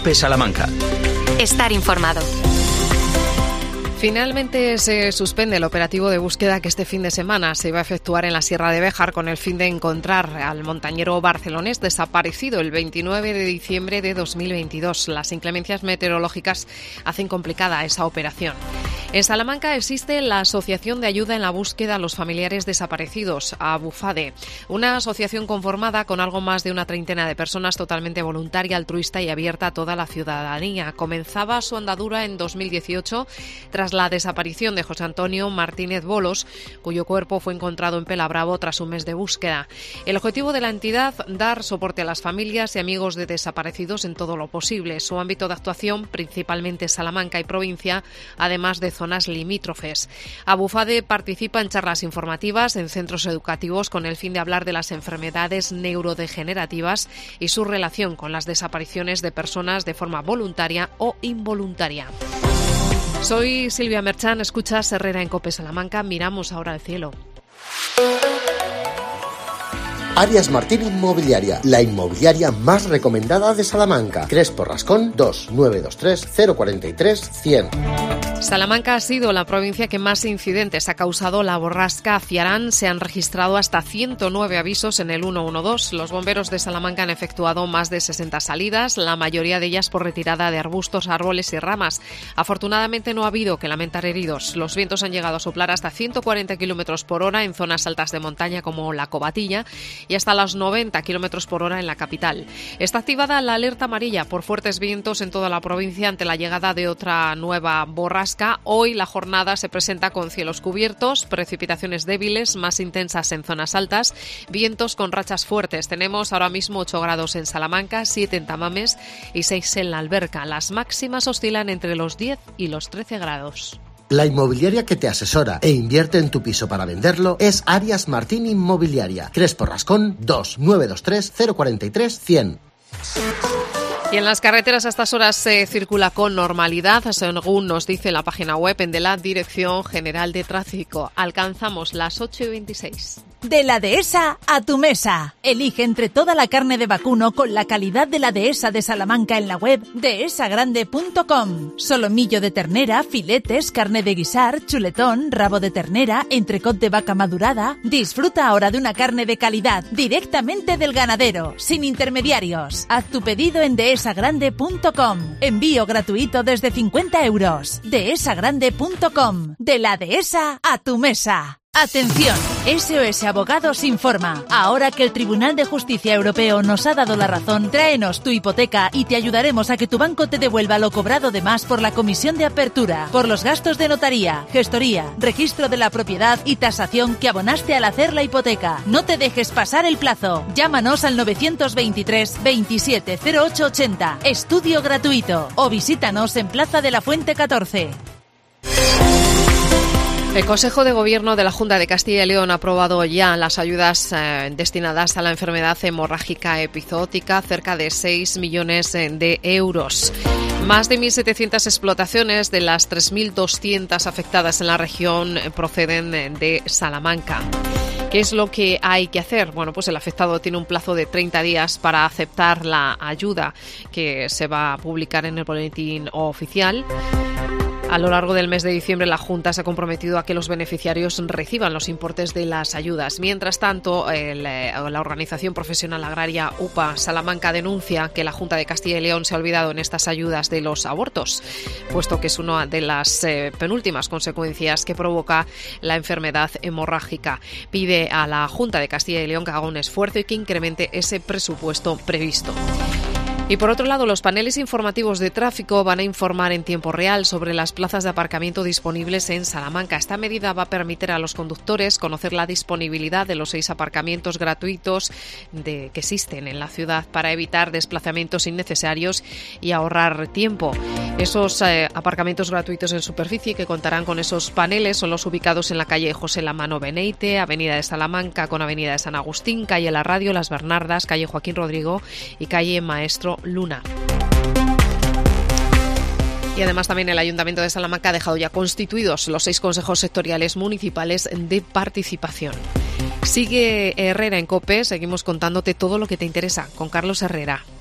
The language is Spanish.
COPE Salamanca. Estar informado. Finalmente se suspende el operativo de búsqueda que este fin de semana se iba a efectuar en la Sierra de Béjar con el fin de encontrar al montañero barcelonés desaparecido el 29 de diciembre de 2022. Las inclemencias meteorológicas hacen complicada esa operación. En Salamanca existe la Asociación de Ayuda en la Búsqueda a los Familiares Desaparecidos, ABUFADE, una asociación conformada con algo más de una treintena de personas, totalmente voluntaria, altruista y abierta a toda la ciudadanía. Comenzaba su andadura en 2018 tras la desaparición de José Antonio Martínez Bolos, cuyo cuerpo fue encontrado en Pelabravo tras un mes de búsqueda. El objetivo de la entidad, dar soporte a las familias y amigos de desaparecidos en todo lo posible. Su ámbito de actuación, principalmente Salamanca y provincia, además de zonas limítrofes. ABUFADE participa en charlas informativas en centros educativos con el fin de hablar de las enfermedades neurodegenerativas y su relación con las desapariciones de personas de forma voluntaria o involuntaria. Soy Silvia Merchán, escuchas Herrera en COPE Salamanca. Miramos ahora al cielo. Arias Martín Inmobiliaria, la inmobiliaria más recomendada de Salamanca. Crespo Rascón 2923 043 100. Salamanca ha sido la provincia que más incidentes ha causado la borrasca Ciarán. Se han registrado hasta 109 avisos en el 112. Los bomberos de Salamanca han efectuado más de 60 salidas, la mayoría de ellas por retirada de arbustos, árboles y ramas. Afortunadamente no ha habido que lamentar heridos. Los vientos han llegado a soplar hasta 140 km por hora en zonas altas de montaña como la Covatilla y hasta los 90 km por hora en la capital. Está activada la alerta amarilla por fuertes vientos en toda la provincia ante la llegada de otra nueva borrasca. Hoy la jornada se presenta con cielos cubiertos, precipitaciones débiles, más intensas en zonas altas, vientos con rachas fuertes. Tenemos ahora mismo 8 grados en Salamanca, 7 en Tamames y 6 en La Alberca. Las máximas oscilan entre los 10 y los 13 grados. La inmobiliaria que te asesora e invierte en tu piso para venderlo es Arias Martín Inmobiliaria. Crespo Rascón 2923 043 100. Y en las carreteras a estas horas se circula con normalidad, según nos dice la página web de la Dirección General de Tráfico. Alcanzamos las 8:26. De la Dehesa a tu mesa. Elige entre toda la carne de vacuno con la calidad de la Dehesa de Salamanca en la web dehesagrande.com. Solomillo de ternera, filetes, carne de guisar, chuletón, rabo de ternera, entrecot de vaca madurada. Disfruta ahora de una carne de calidad directamente del ganadero, sin intermediarios. Haz tu pedido en dehesagrande.com. Envío gratuito desde 50 euros. dehesagrande.com. De la Dehesa a tu mesa. Atención, SOS Abogados informa. Ahora que el Tribunal de Justicia Europeo nos ha dado la razón, tráenos tu hipoteca y te ayudaremos a que tu banco te devuelva lo cobrado de más por la comisión de apertura, por los gastos de notaría, gestoría, registro de la propiedad y tasación que abonaste al hacer la hipoteca. No te dejes pasar el plazo. Llámanos al 923 27 0880. Estudio gratuito. O visítanos en Plaza de la Fuente 14. El Consejo de Gobierno de la Junta de Castilla y León ha aprobado ya las ayudas destinadas a la enfermedad hemorrágica epizootica, cerca de 6 millones de euros. Más de 1.700 explotaciones de las 3.200 afectadas en la región proceden de Salamanca. ¿Qué es lo que hay que hacer? Bueno, pues el afectado tiene un plazo de 30 días para aceptar la ayuda que se va a publicar en el boletín oficial. A lo largo del mes de diciembre, la Junta se ha comprometido a que los beneficiarios reciban los importes de las ayudas. Mientras tanto, la organización profesional agraria UPA Salamanca denuncia que la Junta de Castilla y León se ha olvidado en estas ayudas de los abortos, puesto que es una de las penúltimas consecuencias que provoca la enfermedad hemorrágica. Pide a la Junta de Castilla y León que haga un esfuerzo y que incremente ese presupuesto previsto. Y por otro lado, los paneles informativos de tráfico van a informar en tiempo real sobre las plazas de aparcamiento disponibles en Salamanca. Esta medida va a permitir a los conductores conocer la disponibilidad de los 6 aparcamientos gratuitos que existen en la ciudad para evitar desplazamientos innecesarios y ahorrar tiempo. Esos aparcamientos gratuitos en superficie que contarán con esos paneles son los ubicados en la calle José Lamano Beneite, Avenida de Salamanca con Avenida de San Agustín, calle La Radio, Las Bernardas, calle Joaquín Rodrigo y calle Maestro Luna. Y además también el Ayuntamiento de Salamanca ha dejado ya constituidos los 6 consejos sectoriales municipales de participación. Sigue Herrera en COPE, seguimos contándote todo lo que te interesa con Carlos Herrera.